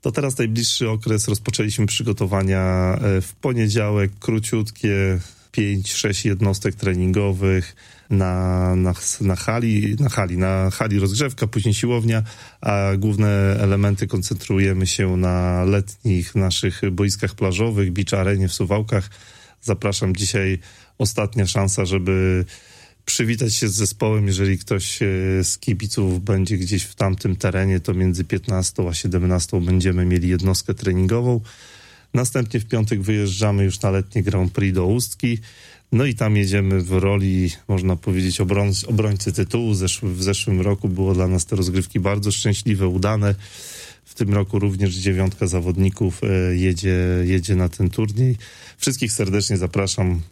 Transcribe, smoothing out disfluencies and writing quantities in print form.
To teraz najbliższy okres rozpoczęliśmy przygotowania w poniedziałek, króciutkie 5-6 jednostek treningowych na hali rozgrzewka, później siłownia, a główne elementy koncentrujemy się na letnich naszych boiskach plażowych, Beach Arenie w Suwałkach. Zapraszam, dzisiaj ostatnia szansa, żeby przywitać się z zespołem. Jeżeli ktoś z kibiców będzie gdzieś w tamtym terenie, to między 15 a 17 będziemy mieli jednostkę treningową. Następnie w piątek wyjeżdżamy już na letnie Grand Prix do Ustki. No i tam jedziemy w roli, można powiedzieć, obrońcy tytułu. W zeszłym roku było dla nas te rozgrywki bardzo szczęśliwe, udane. W tym roku również 9 zawodników jedzie na ten turniej. Wszystkich serdecznie zapraszam.